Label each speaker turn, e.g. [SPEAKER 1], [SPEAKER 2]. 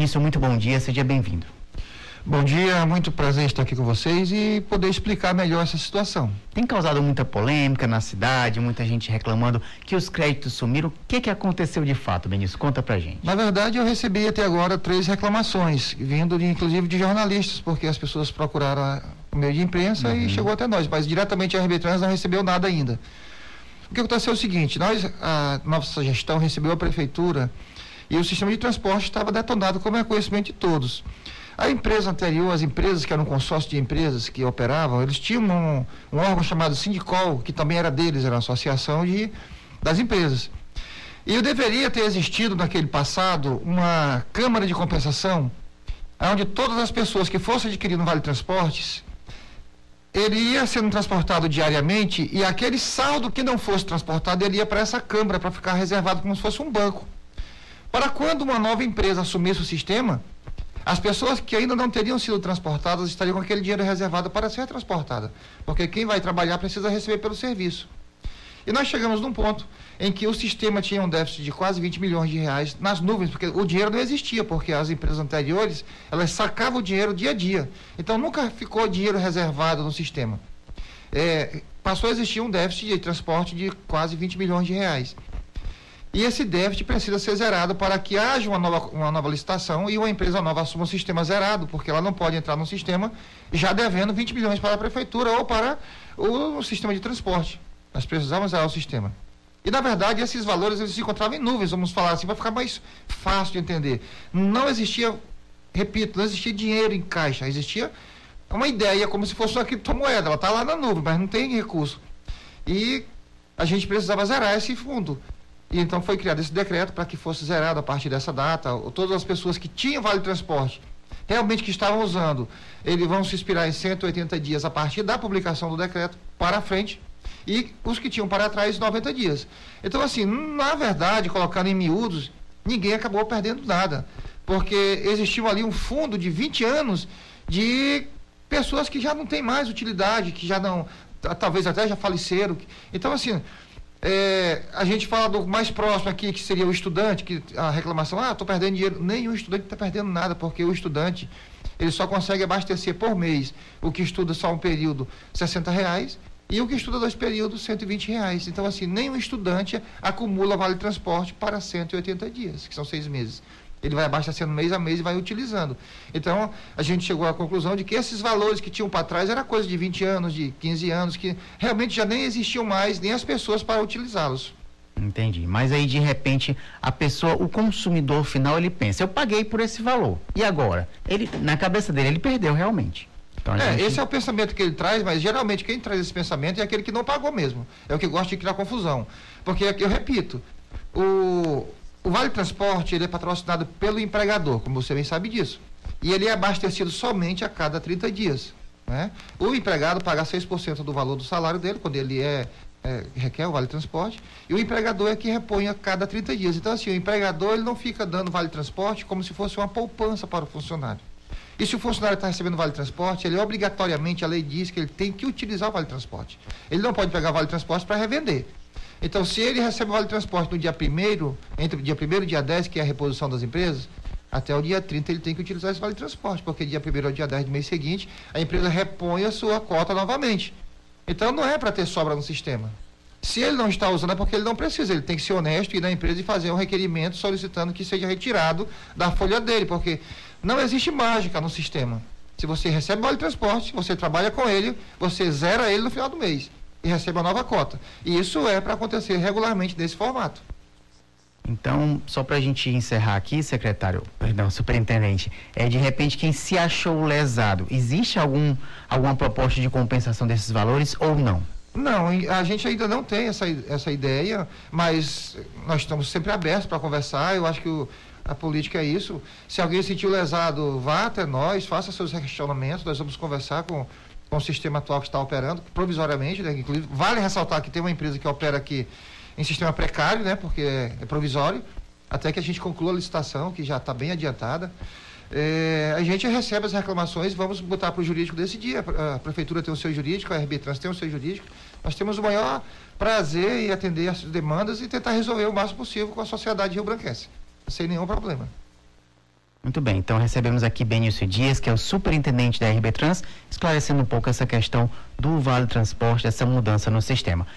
[SPEAKER 1] Benício, muito bom dia, seja bem-vindo.
[SPEAKER 2] Bom dia, muito prazer estar aqui com vocês e poder explicar melhor essa situação.
[SPEAKER 1] Tem causado muita polêmica na cidade, muita gente reclamando que os créditos sumiram. O que aconteceu de fato, Benício? Conta pra gente.
[SPEAKER 2] Na verdade, eu recebi até agora 3 reclamações, vindo inclusive de jornalistas, porque as pessoas procuraram o meio de imprensa e chegou até nós, mas diretamente a RB Trans não recebeu nada ainda. O que aconteceu é o seguinte, a nossa gestão recebeu a prefeitura e o sistema de transporte estava detonado, como é conhecimento de todos. A empresa anterior, as empresas que eram um consórcio de empresas que operavam, eles tinham um órgão chamado Sindicol, que também era deles, era uma associação das empresas. E deveria ter existido naquele passado uma Câmara de Compensação, onde todas as pessoas que fossem adquirindo Vale Transportes, ele ia sendo transportado diariamente e aquele saldo que não fosse transportado, ele ia para essa Câmara, para ficar reservado como se fosse um banco. Para quando uma nova empresa assumisse o sistema, as pessoas que ainda não teriam sido transportadas estariam com aquele dinheiro reservado para ser transportada, porque quem vai trabalhar precisa receber pelo serviço. E nós chegamos num ponto em que o sistema tinha um déficit de quase 20 milhões de reais nas nuvens, porque o dinheiro não existia, porque as empresas anteriores, elas sacavam o dinheiro dia a dia. Então nunca ficou dinheiro reservado no sistema. Passou a existir um déficit de transporte de quase 20 milhões de reais. E esse déficit precisa ser zerado para que haja uma nova licitação e uma empresa nova assuma um sistema zerado, porque ela não pode entrar no sistema já devendo 20 milhões para a prefeitura ou para o sistema de transporte. Nós precisamos zerar o sistema. E, na verdade, esses valores eles se encontravam em nuvens, vamos falar assim, para ficar mais fácil de entender. Não existia, repito, não existia dinheiro em caixa, existia uma ideia como se fosse uma criptomoeda, ela está lá na nuvem, mas não tem recurso. E a gente precisava zerar esse fundo. E então foi criado esse decreto para que fosse zerado a partir dessa data. Todas as pessoas que tinham Vale Transporte, realmente que estavam usando, eles vão se expirar em 180 dias a partir da publicação do decreto para frente, e os que tinham para trás 90 dias. Então, assim, na verdade, colocando em miúdos, ninguém acabou perdendo nada, porque existiu ali um fundo de 20 anos de pessoas que já não têm mais utilidade, que já não, talvez até já faleceram. Então, assim, a gente fala do mais próximo aqui, que seria o estudante, que a reclamação, estou perdendo dinheiro. Nenhum estudante está perdendo nada, porque o estudante, ele só consegue abastecer por mês o que estuda só um período R$60 e o que estuda 2 períodos R$120. Então, assim, nenhum estudante acumula Vale Transporte para 180 dias, que são 6 meses. Ele vai abastecendo mês a mês e vai utilizando. Então, a gente chegou à conclusão de que esses valores que tinham para trás era coisa de 20 anos, de 15 anos, que realmente já nem existiam mais, nem as pessoas para utilizá-los.
[SPEAKER 1] Entendi. Mas aí, de repente, a pessoa, o consumidor final, ele pensa, eu paguei por esse valor. E agora? Ele, na cabeça dele, ele perdeu realmente. Então,
[SPEAKER 2] esse é o pensamento que ele traz, mas geralmente quem traz esse pensamento é aquele que não pagou mesmo. É o que gosta de criar confusão. Porque, eu repito, o Vale Transporte, ele é patrocinado pelo empregador, como você bem sabe disso. E ele é abastecido somente a cada 30 dias. Né? O empregado paga 6% do valor do salário dele, quando ele requer o Vale Transporte, e o empregador é que repõe a cada 30 dias. Então, assim, o empregador ele não fica dando Vale Transporte como se fosse uma poupança para o funcionário. E se o funcionário está recebendo Vale Transporte, ele obrigatoriamente, a lei diz que ele tem que utilizar o Vale Transporte. Ele não pode pegar o Vale Transporte para revender. Então, se ele recebe o Vale Transporte no dia 1º, entre o dia 1º e o dia 10, que é a reposição das empresas, até o dia 30 ele tem que utilizar esse Vale Transporte, porque dia 1º ao dia 10 do mês seguinte, a empresa repõe a sua cota novamente. Então, não é para ter sobra no sistema. Se ele não está usando é porque ele não precisa, ele tem que ser honesto, ir na empresa e fazer um requerimento solicitando que seja retirado da folha dele, porque não existe mágica no sistema. Se você recebe o Vale Transporte, você trabalha com ele, você zera ele no final do mês e recebe a nova cota. E isso é para acontecer regularmente nesse formato.
[SPEAKER 1] Então, só para a gente encerrar aqui, superintendente, de repente quem se achou lesado, existe alguma proposta de compensação desses valores ou não?
[SPEAKER 2] Não, a gente ainda não tem essa ideia, mas nós estamos sempre abertos para conversar. Eu acho que a política é isso. Se alguém se sentiu lesado, vá até nós, faça seus questionamentos, nós vamos conversar com o sistema atual que está operando, provisoriamente, né? Inclusive, vale ressaltar que tem uma empresa que opera aqui em sistema precário, né? Porque é provisório, até que a gente conclua a licitação, que já está bem adiantada. A gente recebe as reclamações e vamos botar para o jurídico desse dia. A prefeitura tem o seu jurídico, a RB Trans tem o seu jurídico. Nós temos o maior prazer em atender as demandas e tentar resolver o máximo possível com a sociedade rio-branquense, sem nenhum problema.
[SPEAKER 1] Muito bem, então recebemos aqui Benício Dias, que é o superintendente da RB Trans, esclarecendo um pouco essa questão do Vale Transporte, dessa mudança no sistema.